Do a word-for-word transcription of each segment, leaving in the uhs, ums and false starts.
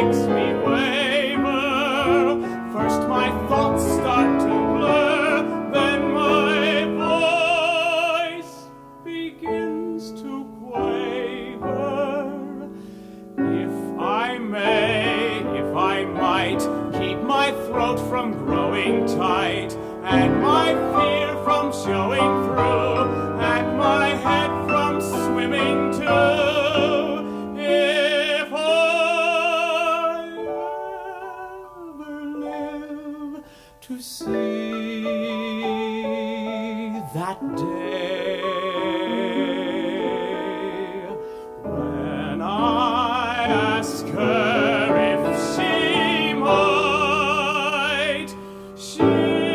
makes me waver. First my thoughts start to blur, then my voice begins to quaver. If I may, if I might, keep my throat from growing tight, and my fear from showing through, and my head from swimming too. If I ever live to see that day, when I ask her if she might, she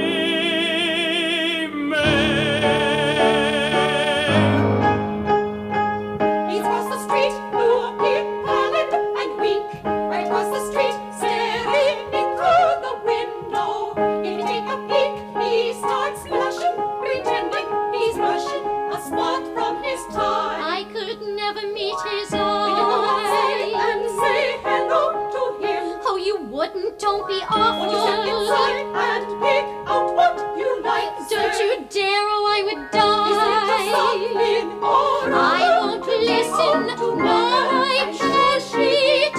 don't be awful. Won't you step inside and pick out what you like? Don't sir? you dare, or I would die. Is it something or I won't listen, nor can she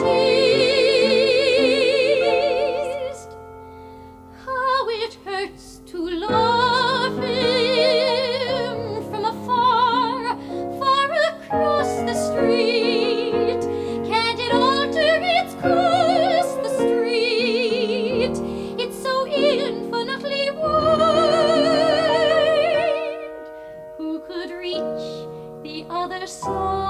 teased. How it hurts to love him from afar, far across the street. Can't it alter its course, the street? It's so infinitely wide. Who could reach the other side?